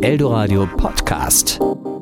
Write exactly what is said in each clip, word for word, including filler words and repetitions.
Eldoradio Podcast.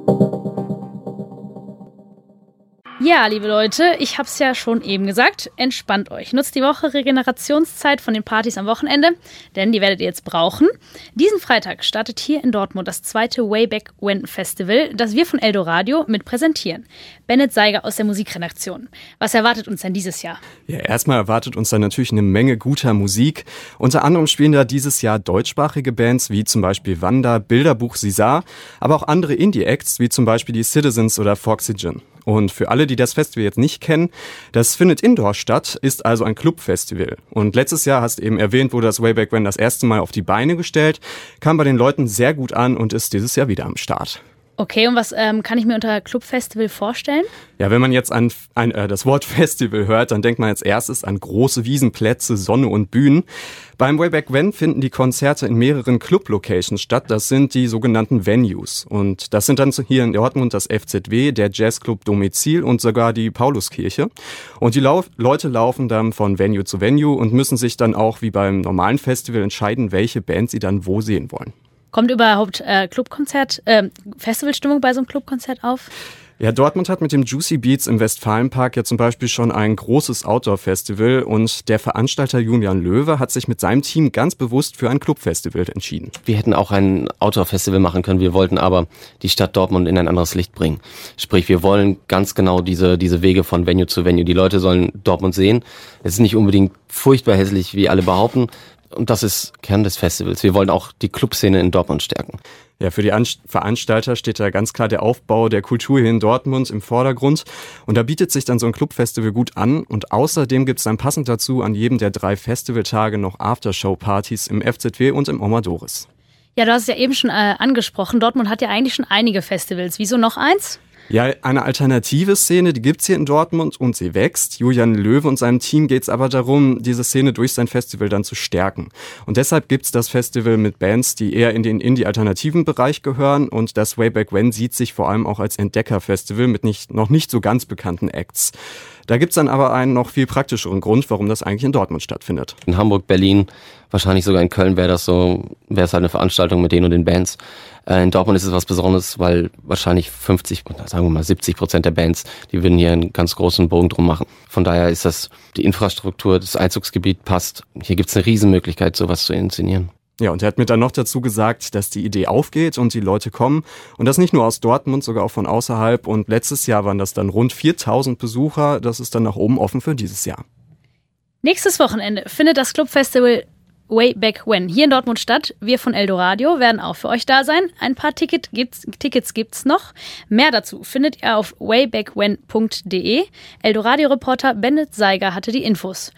Ja, liebe Leute, ich hab's ja schon eben gesagt, entspannt euch. Nutzt die Woche Regenerationszeit von den Partys am Wochenende, denn die werdet ihr jetzt brauchen. Diesen Freitag startet hier in Dortmund das zweite Way Back When Festival, das wir von Eldoradio mit präsentieren. Bennett Seiger aus der Musikredaktion. Was erwartet uns denn dieses Jahr? Ja, erstmal erwartet uns dann natürlich eine Menge guter Musik. Unter anderem spielen da dieses Jahr deutschsprachige Bands wie zum Beispiel Wanda, Bilderbuch Sisar, aber auch andere Indie-Acts wie zum Beispiel die Citizens oder Foxygen. Und für alle, die das Festival jetzt nicht kennen, das findet indoor statt, ist also ein Clubfestival. Und letztes Jahr, hast du eben erwähnt, wurde das Way Back When das erste Mal auf die Beine gestellt, kam bei den Leuten sehr gut an und ist dieses Jahr wieder am Start. Okay, und was ähm, kann ich mir unter Clubfestival vorstellen? Ja, wenn man jetzt an, an äh, das Wort Festival hört, dann denkt man als erstes an große Wiesenplätze, Sonne und Bühnen. Beim Way Back When finden die Konzerte in mehreren Club-Locations statt. Das sind die sogenannten Venues. Und das sind dann hier in Dortmund das F Z W, der Jazzclub Domizil und sogar die Pauluskirche. Und die Lau- Leute laufen dann von Venue zu Venue und müssen sich dann auch wie beim normalen Festival entscheiden, welche Band sie dann wo sehen wollen. Kommt überhaupt äh, Clubkonzert, äh, Festivalstimmung bei so einem Clubkonzert auf? Ja, Dortmund hat mit dem Juicy Beats im Westfalenpark ja zum Beispiel schon ein großes Outdoor-Festival und der Veranstalter Julian Löwe hat sich mit seinem Team ganz bewusst für ein Clubfestival entschieden. Wir hätten auch ein Outdoor-Festival machen können, wir wollten aber die Stadt Dortmund in ein anderes Licht bringen. Sprich, wir wollen ganz genau diese diese Wege von Venue zu Venue. Die Leute sollen Dortmund sehen. Es ist nicht unbedingt furchtbar hässlich, wie alle behaupten. Und das ist Kern des Festivals. Wir wollen auch die Clubszene in Dortmund stärken. Ja, für die An- Veranstalter steht da ganz klar der Aufbau der Kultur hier in Dortmund im Vordergrund. Und da bietet sich dann so ein Clubfestival gut an. Und außerdem gibt's dann passend dazu an jedem der drei Festivaltage noch Aftershow-Partys im F Z W und im Oma Doris. Ja, du hast es ja eben schon äh, angesprochen. Dortmund hat ja eigentlich schon einige Festivals. Wieso noch eins? Ja, eine alternative Szene, die gibt's hier in Dortmund und sie wächst. Julian Löwe und seinem Team geht's aber darum, diese Szene durch sein Festival dann zu stärken. Und deshalb gibt's das Festival mit Bands, die eher in den Indie-alternativen Bereich gehören. Und das Way Back When sieht sich vor allem auch als Entdecker-Festival mit nicht, noch nicht so ganz bekannten Acts. Da gibt's dann aber einen noch viel praktischeren Grund, warum das eigentlich in Dortmund stattfindet. In Hamburg, Berlin, wahrscheinlich sogar in Köln wäre das so, wäre es halt eine Veranstaltung mit denen und den Bands. In Dortmund ist es was Besonderes, weil wahrscheinlich fünfzig, sagen wir mal siebzig Prozent der Bands, die würden hier einen ganz großen Bogen drum machen. Von daher ist das, die Infrastruktur, das Einzugsgebiet passt. Hier gibt's eine Riesenmöglichkeit, sowas zu inszenieren. Ja, und er hat mir dann noch dazu gesagt, dass die Idee aufgeht und die Leute kommen. Und das nicht nur aus Dortmund, sogar auch von außerhalb. Und letztes Jahr waren das dann rund viertausend Besucher. Das ist dann nach oben offen für dieses Jahr. Nächstes Wochenende findet das Clubfestival Way Back When hier in Dortmund statt. Wir von Eldoradio werden auch für euch da sein. Ein paar Ticket gibt's, Tickets gibt's noch. Mehr dazu findet ihr auf way back when punkt de. Eldoradio-Reporter Bennett Seiger hatte die Infos.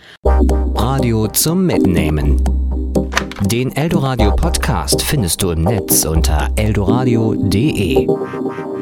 Radio zum Mitnehmen. Den Eldoradio Podcast findest du im Netz unter eldoradio punkt de.